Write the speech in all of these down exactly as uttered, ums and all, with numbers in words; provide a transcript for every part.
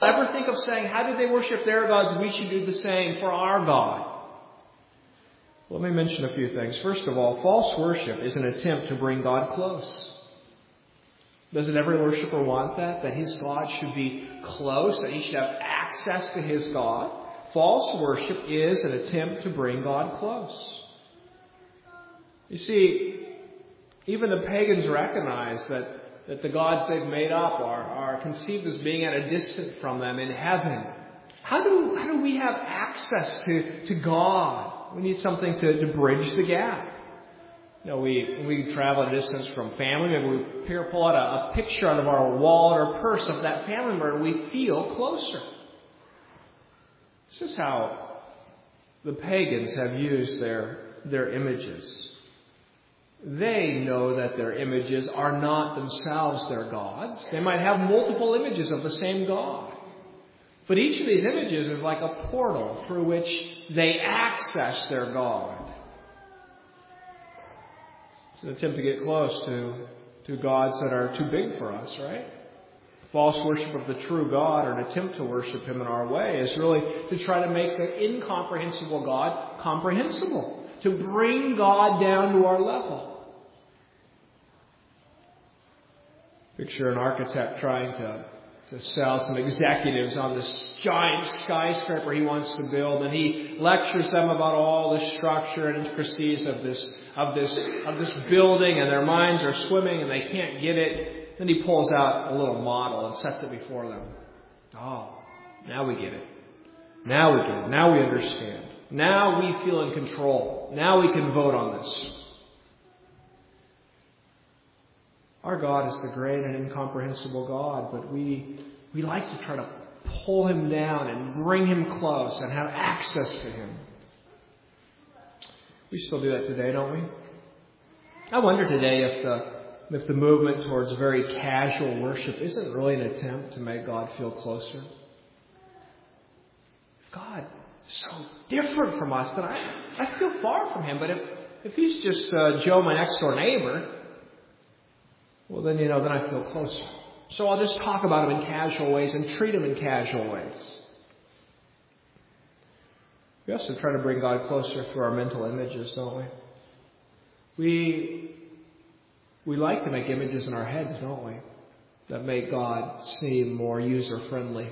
Ever think of saying, how do they worship their gods? We should do the same for our God. Let me mention a few things. First of all, false worship is an attempt to bring God close. Doesn't every worshiper want that? That his God should be close, that he should have access to his God? False worship is an attempt to bring God close. You see, even the pagans recognize that that the gods they've made up are, are conceived as being at a distance from them in heaven. How do, how do we have access to, to God? We need something to, to bridge the gap. You know, we, we travel a distance from family, maybe we pull out a, a picture out of our wallet or purse of that family member, and we feel closer. This is how the pagans have used their, their images. They know that their images are not themselves their gods. They might have multiple images of the same God. But each of these images is like a portal through which they access their God. It's an attempt to get close to, to gods that are too big for us, right? False worship of the true God, or an attempt to worship Him in our way, is really to try to make the incomprehensible God comprehensible. To bring God down to our level. Picture an architect trying to, to sell some executives on this giant skyscraper he wants to build, and he lectures them about all the structure and intricacies of this of this of this building, and their minds are swimming and they can't get it. Then he pulls out a little model and sets it before them. Oh, now we get it. Now we get it. Now we understand. Now we feel in control. Now we can vote on this. Our God is the great and incomprehensible God, but we we like to try to pull Him down and bring Him close and have access to Him. We still do that today, don't we? I wonder today if the if the movement towards very casual worship isn't really an attempt to make God feel closer. If God is so different from us, then I, I feel far from Him. But if, if He's just uh, Joe, my next door neighbor, well, then, you know, then I feel closer. So I'll just talk about Him in casual ways and treat Him in casual ways. We also try to bring God closer through our mental images, don't we? We, we like to make images in our heads, don't we? That make God seem more user-friendly.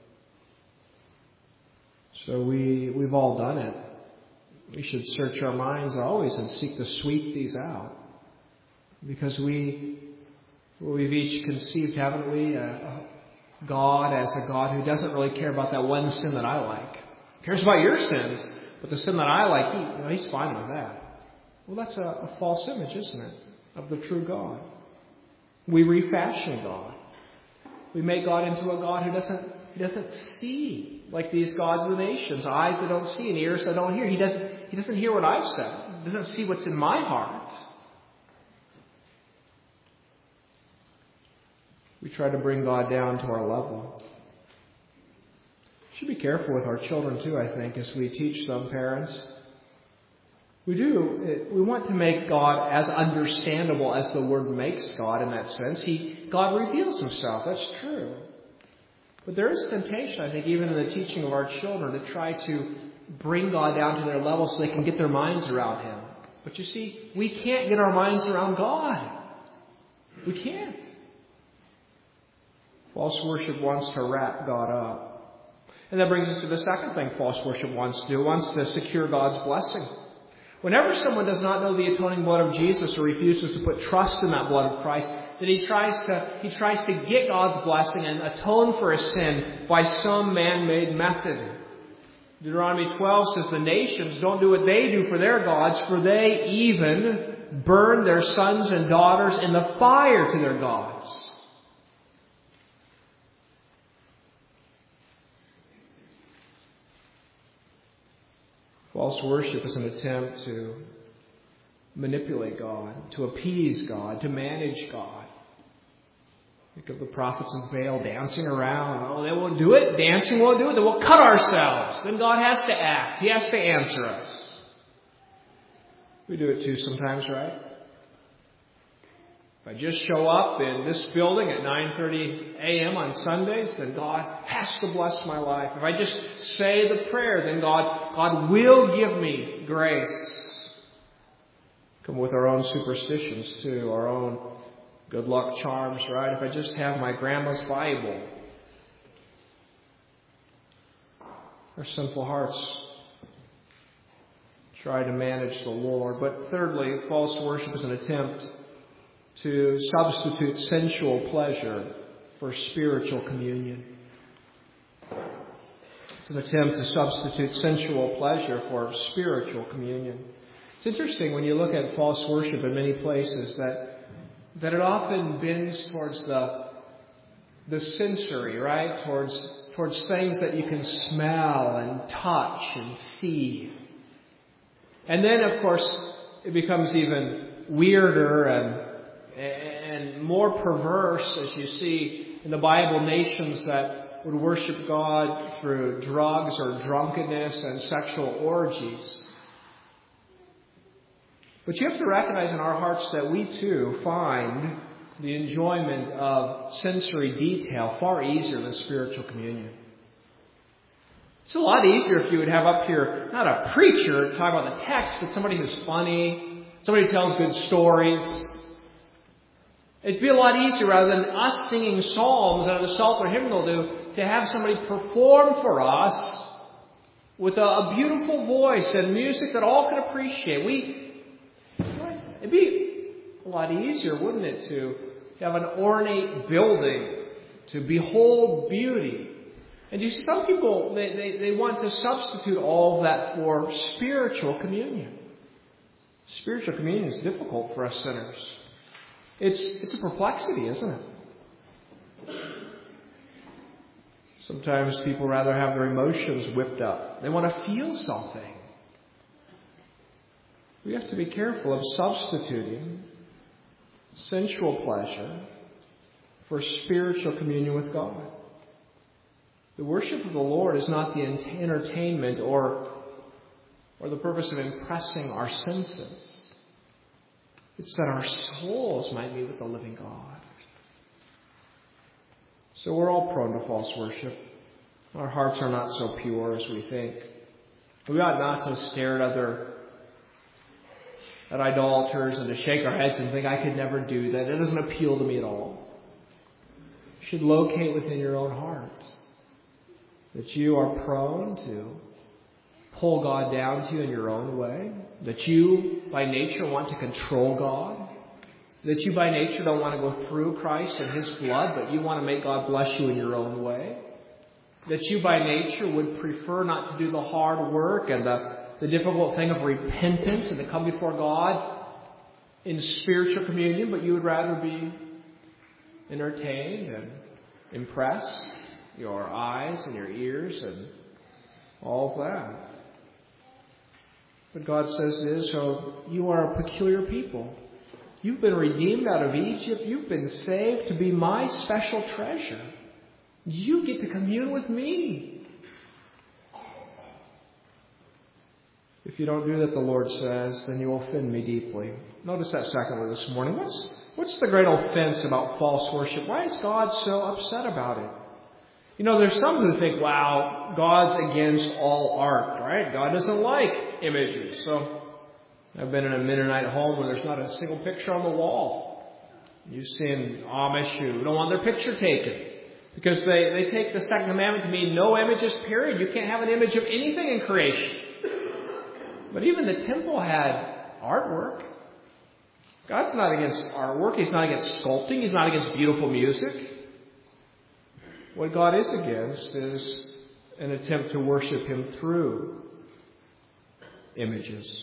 So we, we've all done it. We should search our minds always and seek to sweep these out. Because we... We've each conceived, haven't we, a God as a God who doesn't really care about that one sin that I like. He cares about your sins, but the sin that I like, he, you know, He's fine with that. Well, that's a, a false image, isn't it, of the true God? We refashion God. We make God into a God who doesn't, he doesn't see like these gods of the nations, eyes that don't see and ears that don't hear. He doesn't, he doesn't hear what I've said. He doesn't see what's in my heart. We try to bring God down to our level. We should be careful with our children too, I think, as we teach them, parents. We do. We want to make God as understandable as the Word makes God in that sense. He, God reveals Himself. That's true. But there is temptation, I think, even in the teaching of our children, to try to bring God down to their level so they can get their minds around Him. But you see, we can't get our minds around God. We can't. False worship wants to wrap God up. And that brings us to the second thing false worship wants to do. It wants to secure God's blessing. Whenever someone does not know the atoning blood of Jesus or refuses to put trust in that blood of Christ, then he tries to he tries to get God's blessing and atone for his sin by some man-made method. Deuteronomy twelve says the nations don't do what they do for their gods, for they even burn their sons and daughters in the fire to their gods. False worship is an attempt to manipulate God, to appease God, to manage God. Think of the prophets of Baal dancing around. Oh, they won't do it. Dancing won't do it. Then we'll cut ourselves. Then God has to act. He has to answer us. We do it too sometimes, right? If I just show up in this building at nine thirty a.m. on Sundays, then God has to bless my life. If I just say the prayer, then God, God will give me grace. Come with our own superstitions too, our own good luck charms, right? If I just have my grandma's Bible. Our sinful hearts try to manage the Lord. But thirdly, false worship is an attempt to substitute sensual pleasure for spiritual communion. It's an attempt to substitute sensual pleasure for spiritual communion. It's interesting when you look at false worship in many places that that it often bends towards the the sensory, right? Towards towards things that you can smell and touch and see. And then, of course, it becomes even weirder and and more perverse as you see in the Bible nations that would worship God through drugs or drunkenness and sexual orgies. But you have to recognize in our hearts that we too find the enjoyment of sensory detail far easier than spiritual communion. It's a lot easier if you would have up here, not a preacher talking about the text, but somebody who's funny, somebody who tells good stories. It'd be a lot easier rather than us singing psalms out of the Psalter hymnal to, to have somebody perform for us with a, a beautiful voice and music that all can appreciate. We, it'd be a lot easier, wouldn't it, to have an ornate building, to behold beauty. And you see, some people, they, they, they want to substitute all of that for spiritual communion. Spiritual communion is difficult for us sinners. It's, it's a perplexity, isn't it? Sometimes people rather have their emotions whipped up. They want to feel something. We have to be careful of substituting sensual pleasure for spiritual communion with God. The worship of the Lord is not the entertainment or, or the purpose of impressing our senses. It's that our souls might meet with the living God. So we're all prone to false worship. Our hearts are not so pure as we think. We ought not to stare at other at idolaters and to shake our heads and think, I could never do that. It doesn't appeal to me at all. You should locate within your own heart that you are prone to pull God down to you in your own way. That you, by nature, want to control God. That you, by nature, don't want to go through Christ and His blood, but you want to make God bless you in your own way. That you, by nature, would prefer not to do the hard work and the, the difficult thing of repentance and to come before God in spiritual communion, but you would rather be entertained and impress your eyes and your ears and all of that. But God says this, so you are a peculiar people. You've been redeemed out of Egypt. You've been saved to be my special treasure. You get to commune with me. If you don't do that, the Lord says, then you offend me deeply. Notice that secondly this morning. What's, what's the great offense about false worship? Why is God so upset about it? You know, there's some who think, wow, God's against all art, right? God doesn't like images. So I've been in a Mennonite home where there's not a single picture on the wall. You've seen Amish who don't want their picture taken because they, they take the second commandment to mean no images, period. You can't have an image of anything in creation. But even the temple had artwork. God's not against artwork. He's not against sculpting. He's not against beautiful music. What God is against is an attempt to worship Him through images.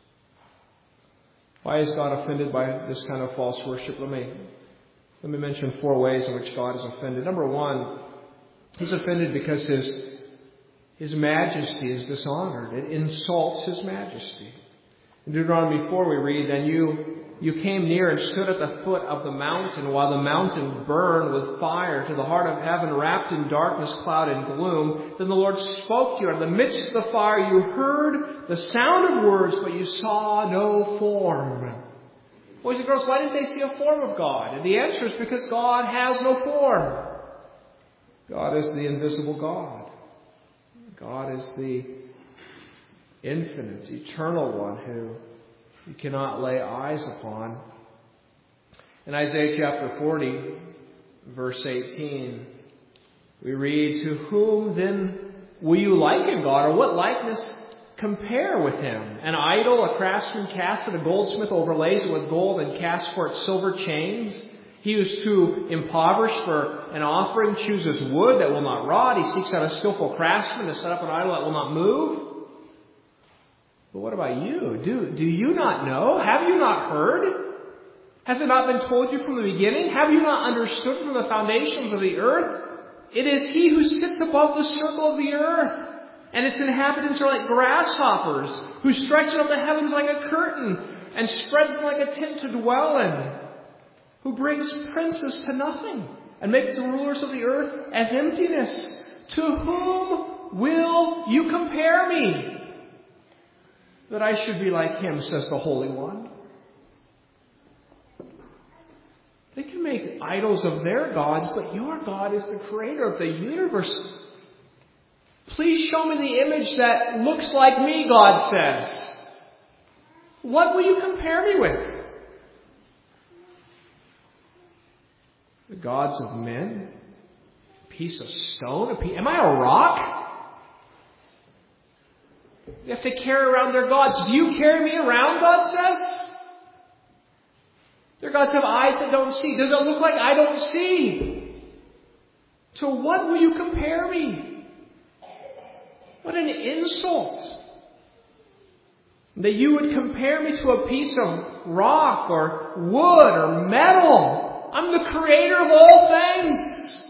Why is God offended by this kind of false worship? Let me, let me mention four ways in which God is offended. Number one, He's offended because His, His majesty is dishonored. It insults His majesty. In Deuteronomy four we read, and you You came near and stood at the foot of the mountain while the mountain burned with fire to the heart of heaven, wrapped in darkness, cloud, and gloom. Then the Lord spoke to you. In the midst of the fire you heard the sound of words, but you saw no form. Boys and girls, why didn't they see a form of God? And the answer is because God has no form. God is the invisible God. God is the infinite, eternal one who you cannot lay eyes upon. In Isaiah chapter forty, verse eighteen, we read, "To whom then will you liken God, or what likeness compare with him? An idol a craftsman casts, and a goldsmith overlays it with gold and casts for it silver chains. He who is too impoverished for an offering chooses wood that will not rot. He seeks out a skillful craftsman to set up an idol that will not move." But what about you? Do, do you not know? Have you not heard? Has it not been told you from the beginning? Have you not understood from the foundations of the earth? It is He who sits above the circle of the earth, and its inhabitants are like grasshoppers, who stretches out the heavens like a curtain and spreads them like a tent to dwell in, who brings princes to nothing and makes the rulers of the earth as emptiness. To whom will you compare me, that I should be like Him, says the Holy One? They can make idols of their gods, but your God is the creator of the universe. Please show me the image that looks like me, God says. What will you compare me with? The gods of men? A piece of stone? A piece, am I a rock? They have to carry around their gods. Do you carry me around, God says? Their gods have eyes that don't see. Does it look like I don't see? To what will you compare me? What an insult. That you would compare me to a piece of rock or wood or metal. I'm the creator of all things.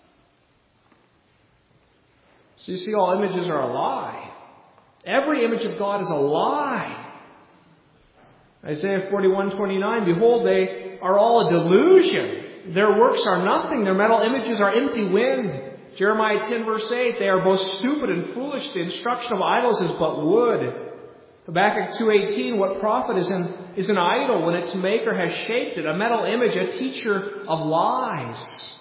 So you see, all images are a lie. Every image of God is a lie. Isaiah forty-one twenty-nine, "Behold, they are all a delusion. Their works are nothing. Their metal images are empty wind." Jeremiah ten verse eight, "They are both stupid and foolish. The instruction of idols is but wood." Habakkuk two eighteen, "What profit is an, is an idol when its maker has shaped it? A metal image, a teacher of lies."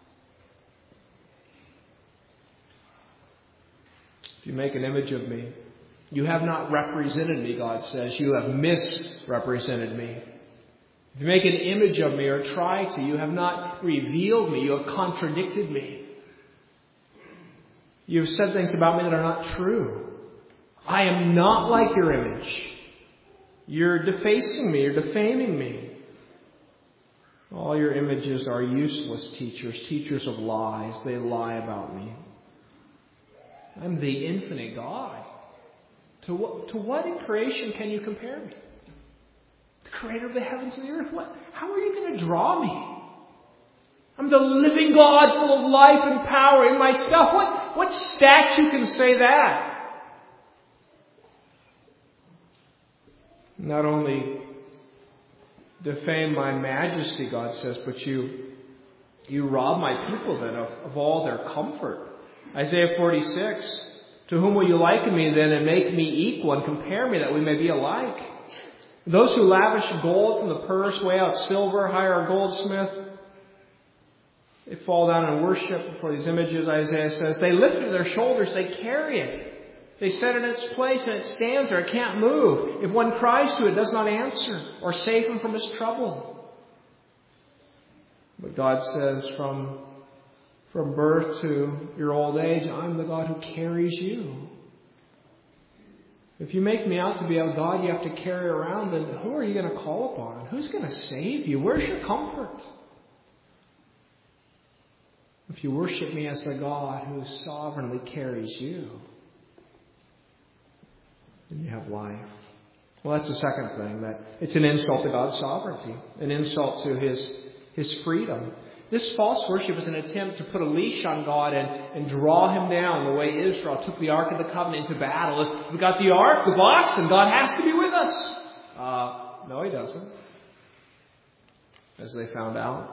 If you make an image of me, you have not represented me, God says. You have misrepresented me. If you make an image of me or try to, you have not revealed me. You have contradicted me. You have said things about me that are not true. I am not like your image. You're defacing me. You're defaming me. All your images are useless teachers, teachers of lies. They lie about me. I'm the infinite God. To what, to what in creation can you compare me? The creator of the heavens and the earth. What? How are you going to draw me? I'm the living God, full of life and power in my stuff. What, what statue can say that? Not only defame my majesty, God says, but you, you rob my people then of, of all their comfort. Isaiah forty-six, "To whom will you liken me then, and make me equal, and compare me that we may be alike? Those who lavish gold from the purse, weigh out silver, hire a goldsmith. They fall down and worship before these images," Isaiah says. "They lift it to their shoulders, they carry it. They set it in its place, and it stands there, it can't move. If one cries to it, it does not answer, or save him from his trouble." But God says, from From birth to your old age, I'm the God who carries you. If you make me out to be a God you have to carry around, then who are you going to call upon? Who's going to save you? Where's your comfort? If you worship me as the God who sovereignly carries you, then you have life. Well, that's the second thing, that it's an insult to God's sovereignty, an insult to His, His freedom. This false worship is an attempt to put a leash on God and, and draw Him down the way Israel took the Ark of the Covenant into battle. If we got the Ark, the box, then God has to be with us. Uh, no, He doesn't. As they found out.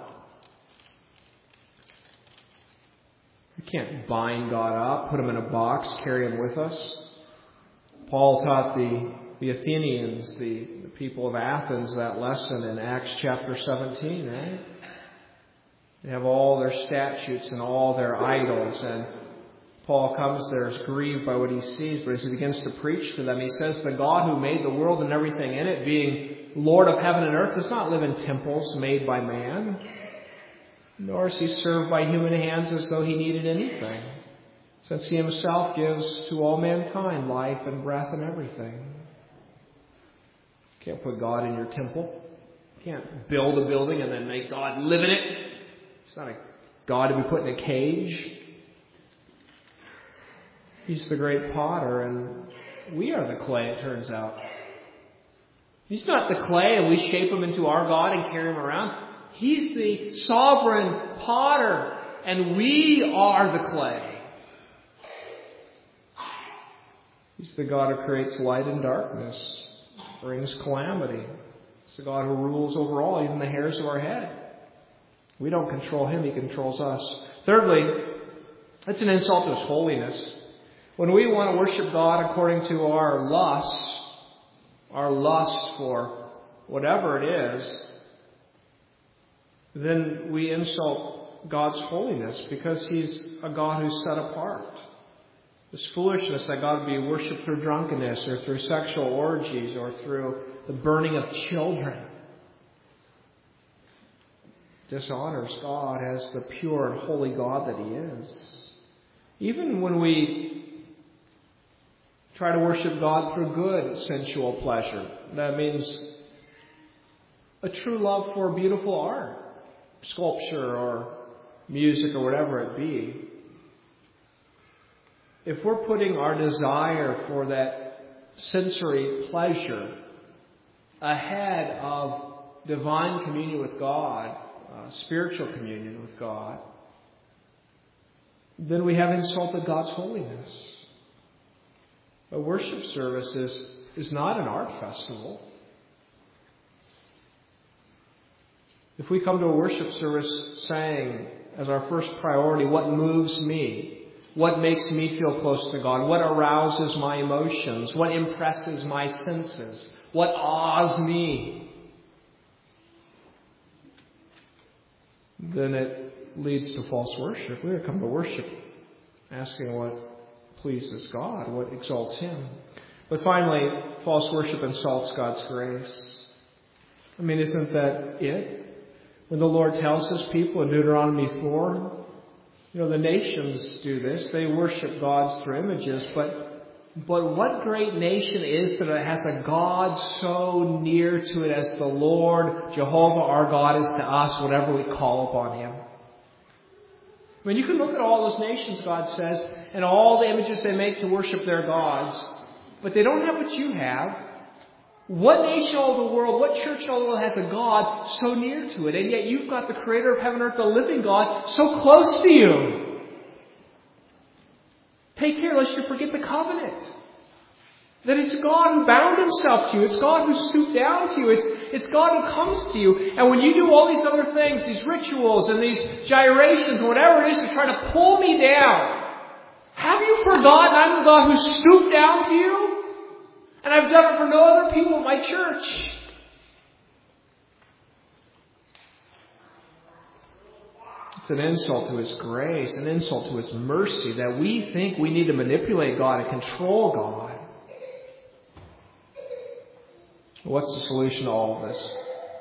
We can't bind God up, put Him in a box, carry Him with us. Paul taught the, the Athenians, the, the people of Athens that lesson in Acts chapter seventeen, right? They have all their statutes and all their idols, and Paul comes there, is grieved by what he sees, but as he begins to preach to them, he says, the God who made the world and everything in it, being Lord of heaven and earth, does not live in temples made by man, nor is he served by human hands as though he needed anything, since he himself gives to all mankind life and breath and everything. You can't put God in your temple. You can't build a building and then make God live in it. It's not a God to be put in a cage. He's the great potter, and we are the clay, it turns out. He's not the clay and we shape him into our God and carry him around. He's the sovereign potter, and we are the clay. He's the God who creates light and darkness, brings calamity. It's the God who rules over all, even the hairs of our head. We don't control him, he controls us. Thirdly, it's an insult to his holiness. When we want to worship God according to our lusts, our lust for whatever it is, then we insult God's holiness because he's a God who's set apart. This foolishness that God would be worshipped through drunkenness or through sexual orgies or through the burning of children dishonors God as the pure and holy God that he is. Even when we try to worship God through good sensual pleasure, that means a true love for beautiful art, sculpture or music or whatever it be. If we're putting our desire for that sensory pleasure ahead of divine communion with God, uh, spiritual communion with God, then we have insulted God's holiness. A worship service is, is not an art festival. If we come to a worship service saying as our first priority, what moves me, what makes me feel close to God, what arouses my emotions, what impresses my senses, what awes me, then it leads to false worship. We come to worship asking what pleases God, what exalts him. But finally, false worship insults God's grace. I mean, isn't that it? When the Lord tells his people in Deuteronomy four, you know, the nations do this. They worship gods through images, but but what great nation is that it has a God so near to it as the Lord, Jehovah our God, is to us whenever we call upon him? I mean, you can look at all those nations, God says, and all the images they make to worship their gods, but they don't have what you have. What nation in all the world, what church in all the world has a God so near to it, and yet you've got the creator of heaven and earth, the living God, so close to you? Take care lest you forget the covenant. That it's God who bound himself to you. It's God who stooped down to you. It's, it's God who comes to you. And when you do all these other things, these rituals and these gyrations, whatever it is to try to pull me down, have you forgotten I'm the God who stooped down to you? And I've done it for no other people in my church. It's an insult to his grace, an insult to his mercy, that we think we need to manipulate God and control God. What's the solution to all of this?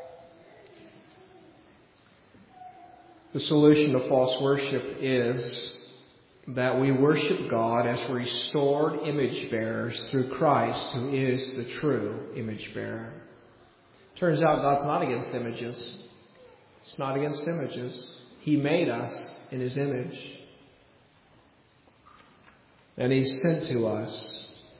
The solution to false worship is that we worship God as restored image bearers through Christ, who is the true image bearer. Turns out God's not against images. It's not against images. He made us in his image. And he sent to us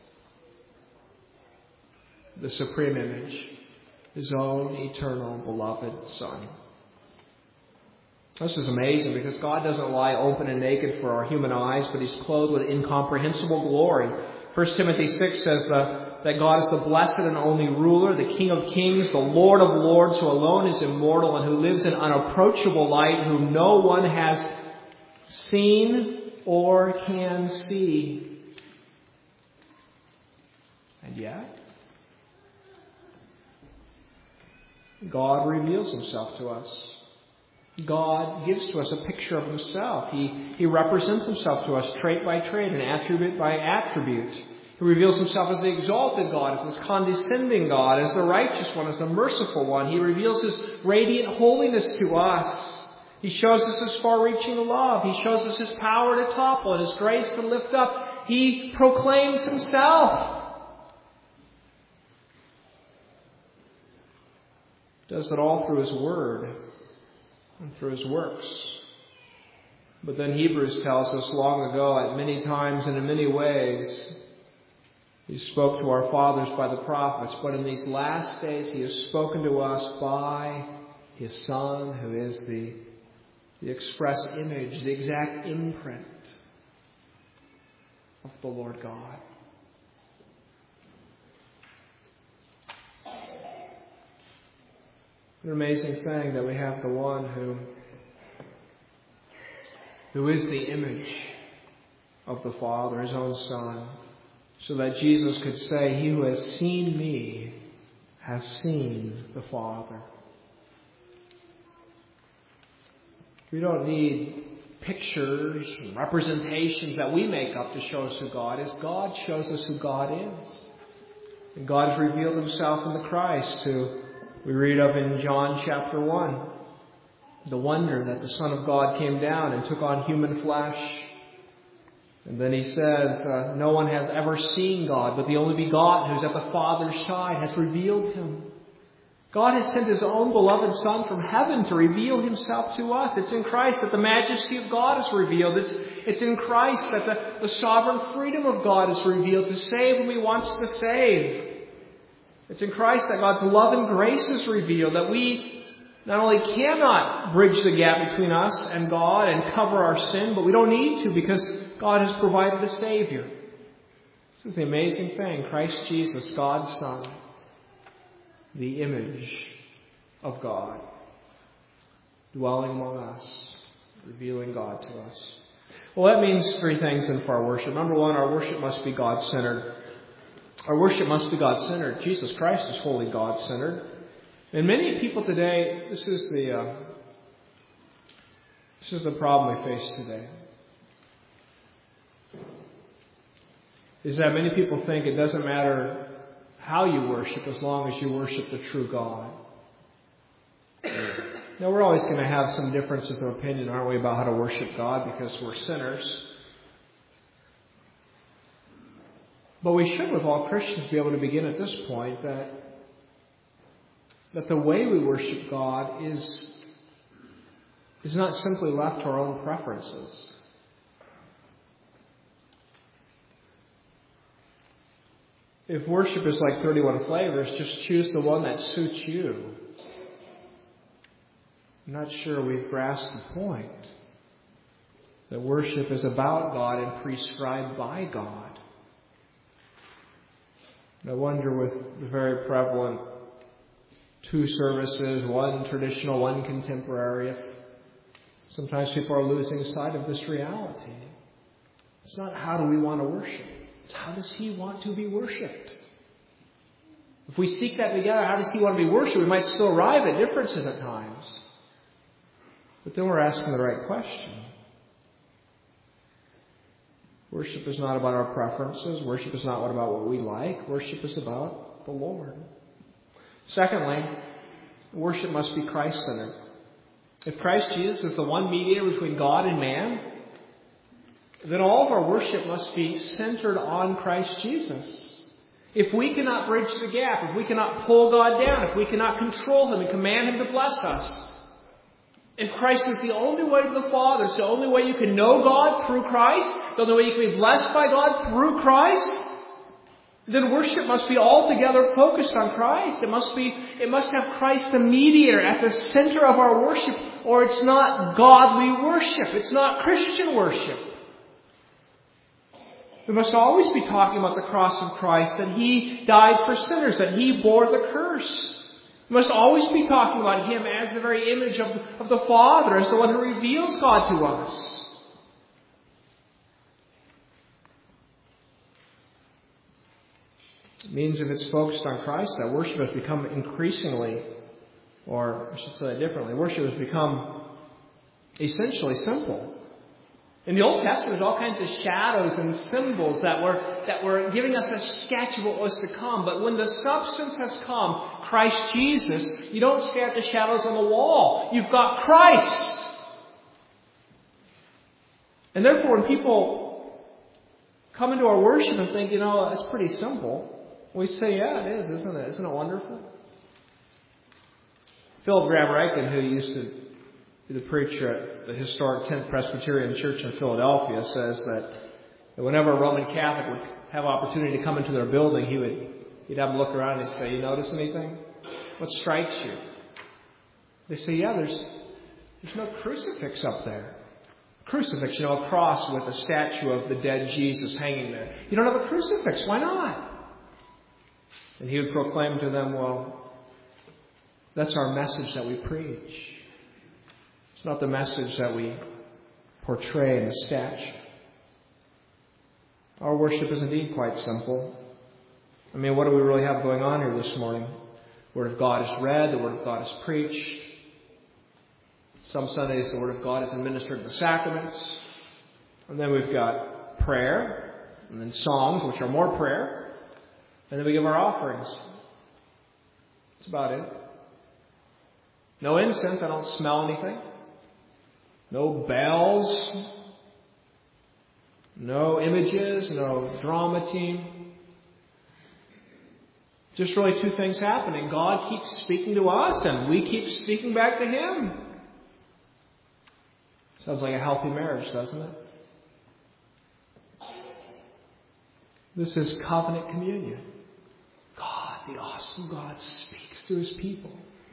the supreme image, his own eternal beloved Son. This is amazing because God doesn't lie open and naked for our human eyes, but he's clothed with incomprehensible glory. First Timothy six says that, that God is the blessed and only ruler, the King of kings, the Lord of lords, who alone is immortal and who lives in unapproachable light, whom no one has seen or can see. And yet, God reveals himself to us. God gives to us a picture of himself. He, he represents himself to us trait by trait and attribute by attribute. He reveals himself as the exalted God, as this condescending God, as the righteous one, as the merciful one. He reveals his radiant holiness to us. He shows us his far-reaching love. He shows us his power to topple and his grace to lift up. He proclaims himself. Does it all through his word and through his works. But then Hebrews tells us long ago, at many times and in many ways, he spoke to our fathers by the prophets, but in these last days he has spoken to us by his Son, who is the, the express image, the exact imprint of the Lord God. An amazing thing that we have the one who, who is the image of the Father, his own Son, so that Jesus could say, "He who has seen me has seen the Father." We don't need pictures and representations that we make up to show us who God is. God shows us who God is. And God has revealed himself in the Christ, who we read of in John chapter one. The wonder that the Son of God came down and took on human flesh. And then he says, uh, no one has ever seen God, but the only begotten who's at the Father's side has revealed him. God has sent his own beloved Son from heaven to reveal himself to us. It's in Christ that the majesty of God is revealed. It's, it's in Christ that the, the sovereign freedom of God is revealed to save whom he wants to save. It's in Christ that God's love and grace is revealed, that we not only cannot bridge the gap between us and God and cover our sin, but we don't need to because God has provided a Savior. This is the amazing thing. Christ Jesus, God's Son, the image of God, dwelling among us, revealing God to us. Well, that means three things then for our worship. Number one, our worship must be God-centered. Our worship must be God-centered. Jesus Christ is wholly God-centered. And many people today, this is the uh, this is the problem we face today, is that many people think it doesn't matter how you worship as long as you worship the true God. Now, we're always going to have some differences of opinion, aren't we, about how to worship God because we're sinners. But we should, with all Christians, be able to begin at this point that, that the way we worship God is, is not simply left to our own preferences. If worship is like thirty-one flavors, just choose the one that suits you. I'm not sure we've grasped the point that worship is about God and prescribed by God. I wonder, with the very prevalent two services, one traditional, one contemporary, if sometimes people are losing sight of this reality. It's not how do we want to worship. It's how does he want to be worshipped. If we seek that together, how does he want to be worshipped? We might still arrive at differences at times. But then we're asking the right question. Worship is not about our preferences. Worship is not about what we like. Worship is about the Lord. Secondly, worship must be Christ-centered. If Christ Jesus is the one mediator between God and man, then all of our worship must be centered on Christ Jesus. If we cannot bridge the gap, if we cannot pull God down, if we cannot control him and command him to bless us, if Christ is the only way to the Father, it's the only way you can know God through Christ, the only way you can be blessed by God through Christ, then worship must be altogether focused on Christ. It must be, it must have Christ the mediator at the center of our worship, or it's not godly worship. It's not Christian worship. We must always be talking about the cross of Christ, that he died for sinners, that he bore the curse. We must always be talking about him as the very image of, of the Father, as the one who reveals God to us. It means if it's focused on Christ, that worship has become increasingly Or I should say it differently. Worship has become essentially simple. In the Old Testament, there's all kinds of shadows and symbols that were that were giving us a sketch of what was to come. But when the substance has come, Christ Jesus, you don't stare at the shadows on the wall. You've got Christ. And therefore, when people come into our worship and think, you know, it's pretty simple, we say, yeah, it is, isn't it? Isn't it wonderful? Philip Graham Ryken, who used to be the preacher at the historic tenth Presbyterian Church in Philadelphia, says that whenever a Roman Catholic would have opportunity to come into their building, he would he'd have them look around and he'd say, you notice anything? What strikes you? They say, yeah, there's there's no crucifix up there. Crucifix, you know, a cross with a statue of the dead Jesus hanging there. You don't have a crucifix. Why not? And he would proclaim to them, well, that's our message that we preach. It's not the message that we portray in the statue. Our worship is indeed quite simple. I mean, what do we really have going on here this morning? The Word of God is read, the Word of God is preached. Some Sundays the Word of God is administered in the sacraments. And then we've got prayer, and then songs, which are more prayer. And then we give our offerings. That's about it. No incense, I don't smell anything. No bells. No images, no drama team. Just really two things happening. God keeps speaking to us and we keep speaking back to Him. Sounds like a healthy marriage, doesn't it? This is covenant communion. God, the awesome God, speaks to His people.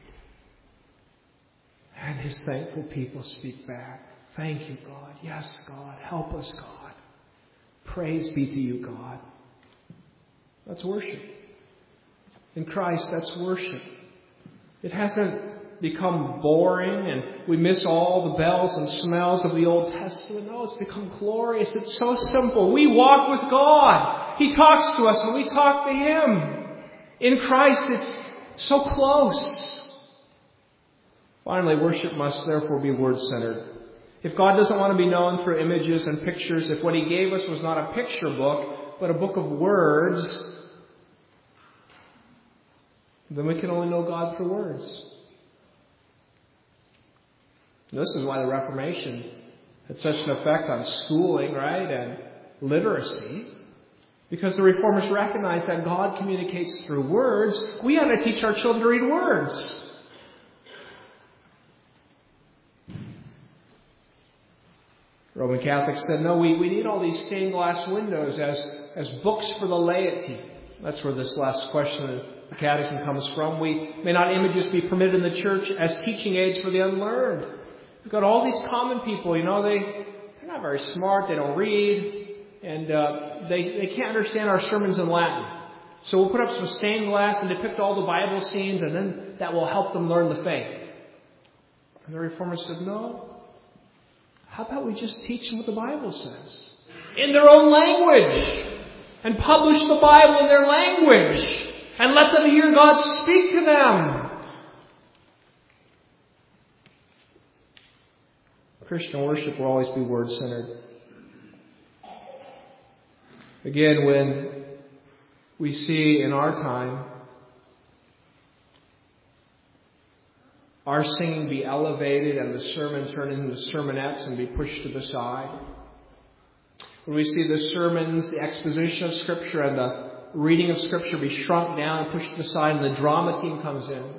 And His thankful people speak back. Thank you, God. Yes, God. Help us, God. Praise be to you, God. That's worship. In Christ, that's worship. It hasn't become boring and we miss all the bells and smells of the Old Testament. No, it's become glorious. It's so simple. We walk with God. He talks to us and we talk to Him. In Christ, it's so close. Finally, worship must therefore be word-centered. If God doesn't want to be known through images and pictures, if what He gave us was not a picture book, but a book of words, then we can only know God through words. And this is why the Reformation had such an effect on schooling, right, and literacy. Because the Reformers recognized that God communicates through words. We ought to teach our children to read words. Roman Catholics said, no, we, we need all these stained glass windows as, as books for the laity. That's where this last question of the Catechism comes from. We may not images be permitted in the church as teaching aids for the unlearned. We've got all these common people, you know, they, they're not very smart, they don't read, and uh, they, they can't understand our sermons in Latin. So we'll put up some stained glass and depict all the Bible scenes, and then that will help them learn the faith. And the Reformers said, no. How about we just teach them what the Bible says? In their own language. And publish the Bible in their language. And let them hear God speak to them. Christian worship will always be word-centered. Again, when we see in our time our singing be elevated and the sermon turn into sermonettes and be pushed to the side. When we see the sermons, the exposition of Scripture and the reading of Scripture be shrunk down and pushed to the side and the drama team comes in.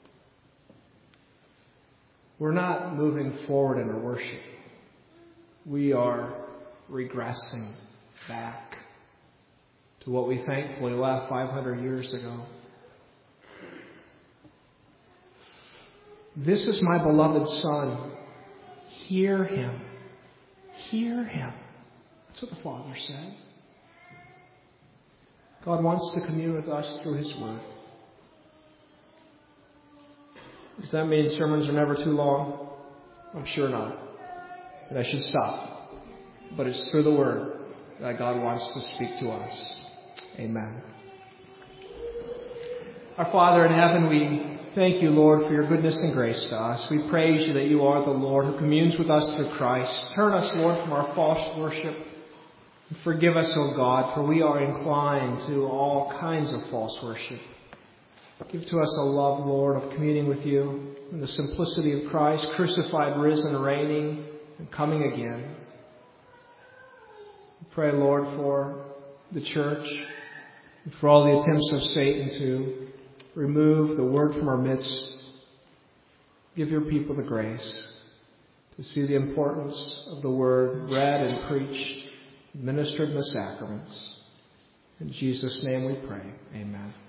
We're not moving forward in our worship. We are regressing back to what we thankfully left five hundred years ago. This is my beloved Son. Hear Him. Hear Him. That's what the Father said. God wants to commune with us through His Word. Does that mean sermons are never too long? I'm sure not. And I should stop. But it's through the Word that God wants to speak to us. Amen. Our Father in heaven, we thank you, Lord, for your goodness and grace to us. We praise you that you are the Lord who communes with us through Christ. Turn us, Lord, from our false worship. And forgive us, O God, for we are inclined to all kinds of false worship. Give to us a love, Lord, of communing with you in the simplicity of Christ, crucified, risen, reigning, and coming again. We pray, Lord, for the church and for all the attempts of Satan to remove the word from our midst. Give your people the grace to see the importance of the word read and preached, administered in the sacraments. In Jesus' name we pray. Amen.